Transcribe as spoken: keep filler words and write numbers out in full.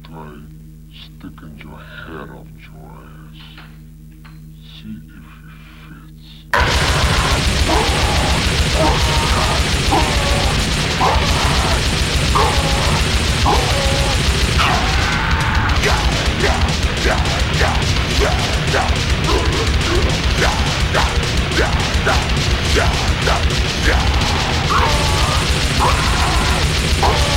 try sticking your head up your ass. See if it fits. Yeah.